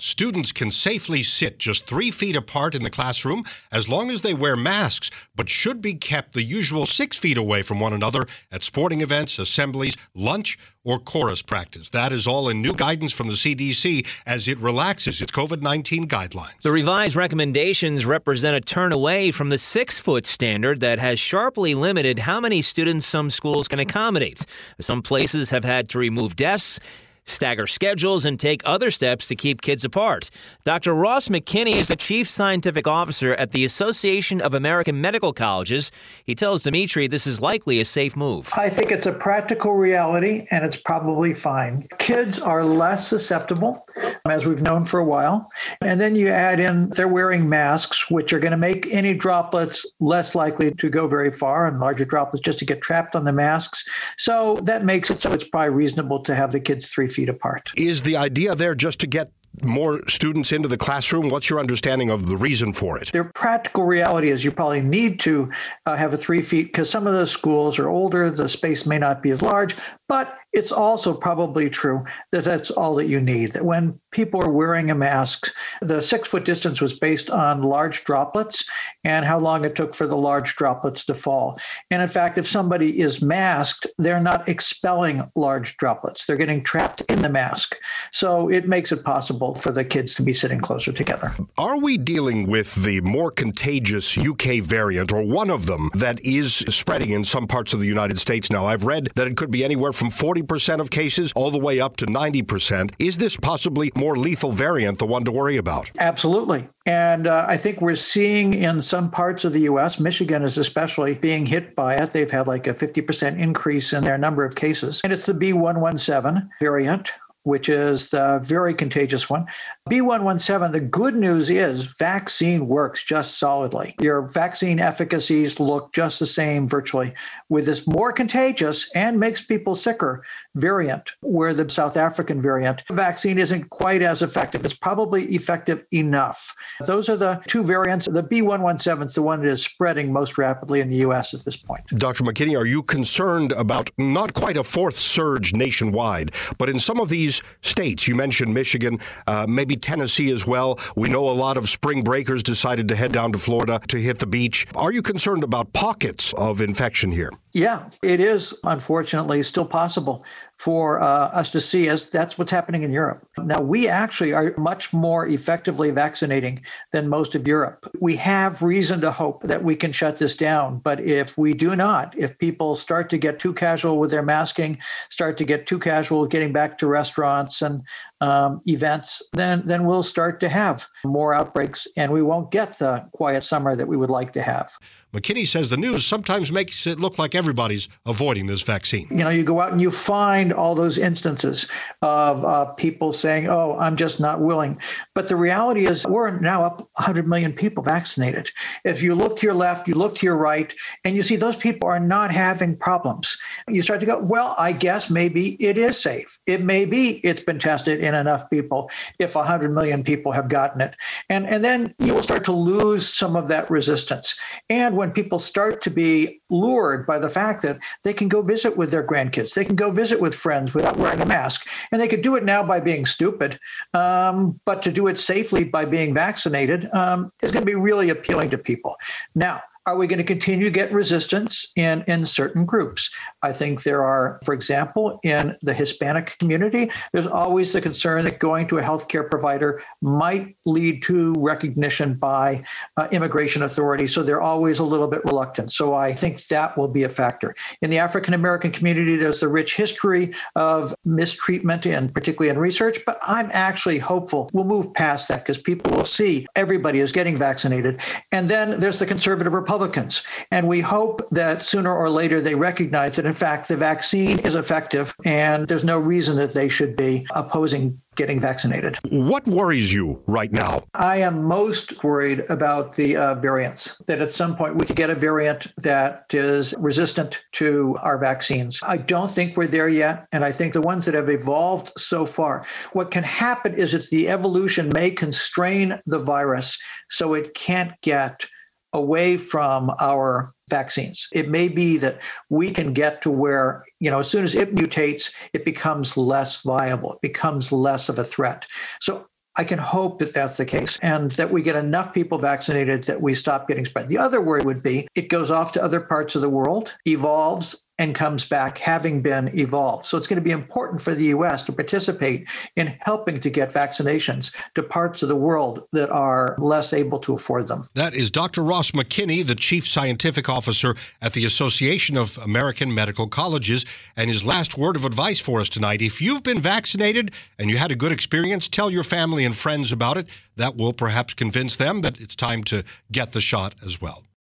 Students can safely sit just 3 feet apart in the classroom as long as they wear masks, but should be kept the usual 6 feet away from one another at sporting events, assemblies, lunch, or chorus practice. That is all in new guidance from the CDC as it relaxes its COVID-19 guidelines. The revised recommendations represent a turn away from the 6-foot standard that has sharply limited how many students some schools can accommodate. Some places have had to remove desks, stagger schedules, and take other steps to keep kids apart. Dr. Ross McKinney is the Chief Scientific Officer at the Association of American Medical Colleges. He tells Dimitri this is likely a safe move. I think it's a practical reality, and it's probably fine. Kids are less susceptible, as we've known for a while. And then you add in they're wearing masks, which are going to make any droplets less likely to go very far, and larger droplets just to get trapped on the masks. So that makes it so it's probably reasonable to have the kids 3 feet apart. Is the idea there just to get more students into the classroom? What's your understanding of the reason for it? Their practical reality is you probably need to have a 3 feet because some of those schools are older, the space may not be as large, but it's also probably true that that's all that you need, that when people are wearing a mask, the 6-foot distance was based on large droplets and how long it took for the large droplets to fall. And in fact, if somebody is masked, they're not expelling large droplets. They're getting trapped in the mask. So it makes it possible for the kids to be sitting closer together. Are we dealing with the more contagious UK variant, or one of them, that is spreading in some parts of the United States now? I've read that it could be anywhere from 40% of cases all the way up to 90%. Is this possibly more lethal variant the one to worry about? Absolutely. And I think we're seeing in some parts of the U.S., Michigan is especially being hit by it. They've had like a 50% increase in their number of cases. And it's the B117 variant, which is the very contagious one. B117, the good news is vaccine works just solidly. Your vaccine efficacies look just the same virtually. With this more contagious and makes people sicker variant, where the South African variant, the vaccine isn't quite as effective. It's probably effective enough. Those are the two variants. The B117 is the one that is spreading most rapidly in the U.S. at this point. Dr. McKinney, are you concerned about not quite a fourth surge nationwide, but in some of these states? You mentioned Michigan, maybe Tennessee as well. We know a lot of spring breakers decided to head down to Florida to hit the beach. Are you concerned about pockets of infection here? Yeah, it is unfortunately still possible for us to see, as that's what's happening in Europe. Now, we actually are much more effectively vaccinating than most of Europe. We have reason to hope that we can shut this down. But if we do not, if people start to get too casual with their masking, start to get too casual getting back to restaurants and events, then we'll start to have more outbreaks and we won't get the quiet summer that we would like to have. McKinney says the news sometimes makes it look like everybody's avoiding this vaccine. You know, you go out and you find all those instances of people saying, oh, I'm just not willing. But the reality is we're now up 100 million people vaccinated. If you look to your left, you look to your right, and you see those people are not having problems. You start to go, well, I guess maybe it is safe. It may be it's been tested in enough people if 100 million people have gotten it. And then you will start to lose some of that resistance. And when people start to be lured by the fact that they can go visit with their grandkids, they can go visit with friends without wearing a mask, and they could do it now by being stupid, but to do it safely by being vaccinated is going to be really appealing to people. Now, are we going to continue to get resistance in certain groups? I think there are, for example, in the Hispanic community, there's always the concern that going to a healthcare provider might lead to recognition by immigration authorities. So they're always a little bit reluctant. So I think that will be a factor. In the African American community, there's a rich history of mistreatment, and particularly in research. But I'm actually hopeful we'll move past that because people will see everybody is getting vaccinated. And then there's the conservative Republicans. And we hope that sooner or later they recognize that, in fact, the vaccine is effective and there's no reason that they should be opposing getting vaccinated. What worries you right now? I am most worried about the variants, that at some point we could get a variant that is resistant to our vaccines. I don't think we're there yet. And I think the ones that have evolved so far, what can happen is it's the evolution may constrain the virus so it can't get away from our vaccines. It may be that we can get to where, as soon as it mutates, it becomes less viable. It becomes less of a threat. So I can hope that that's the case and that we get enough people vaccinated that we stop getting spread. The other worry would be it goes off to other parts of the world, evolves, and comes back having been evolved. So it's going to be important for the U.S. to participate in helping to get vaccinations to parts of the world that are less able to afford them. That is Dr. Ross McKinney, the Chief Scientific Officer at the Association of American Medical Colleges, and his last word of advice for us tonight. If you've been vaccinated and you had a good experience, tell your family and friends about it. That will perhaps convince them that it's time to get the shot as well.